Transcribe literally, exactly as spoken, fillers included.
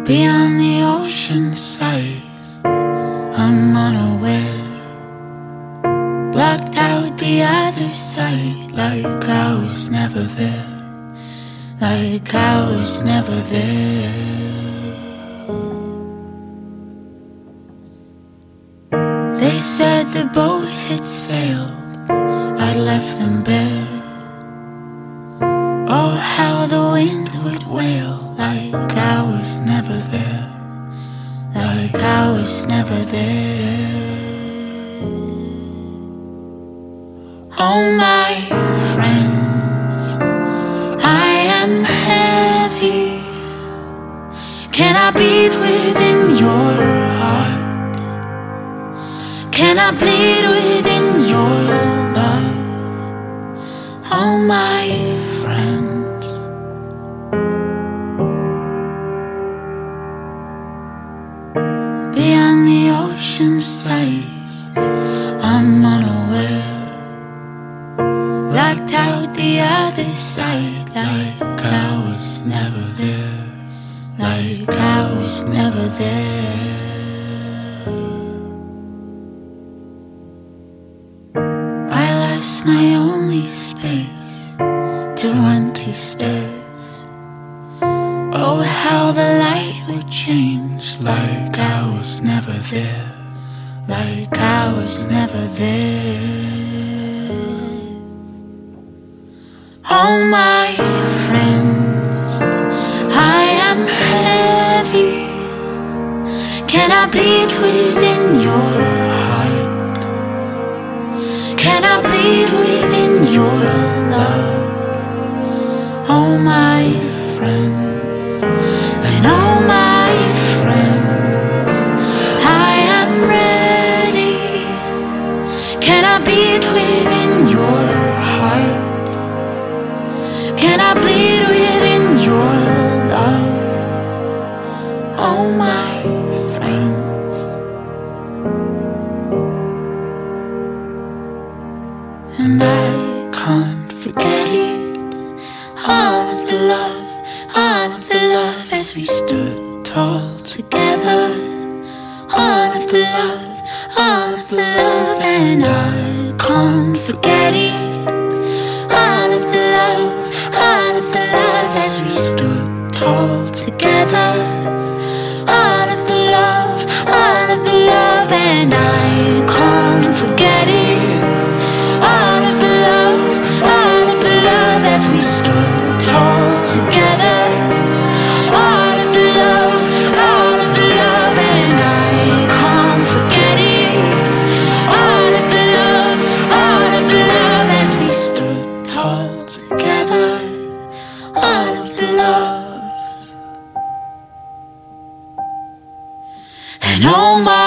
Beyond the ocean sight, I'm unaware. Blocked out the other side, like I was never there, like I was never there. They said the boat had sailed, I'd left them bare. Oh, how the wind would wail, like I was never there, like I was never there. Oh, my friends, I am heavy. Can I beat within your heart? Can I bleed within your love? Oh, my friends. Beyond the ocean sighs, I'm unaware. Blocked out the other side, like I was never there, like I was never there. I lost my only space to empty stairs. Oh, how the light would change, like I was never there, like I was never there. Oh, my friends, I am heavy. Can I bleed within your heart? Can I bleed within your love? Oh, my friends, and oh, my friends, I am ready. Can I beat within your heart? Can I bleed within your love? Oh, my friends. And I can't forget it. All of the love, all of the love as we stood tall together. All of the love, all of the love, and I can't forget it. All of the love, all of the love as we stood tall together. All of the love, all of the love, and I can't forget it. All of the love, all of the love as we stood tall together. All of the love, all of the love, and I can't forget it. All of the love, all of the love as we stood tall together. All of the love. And oh, my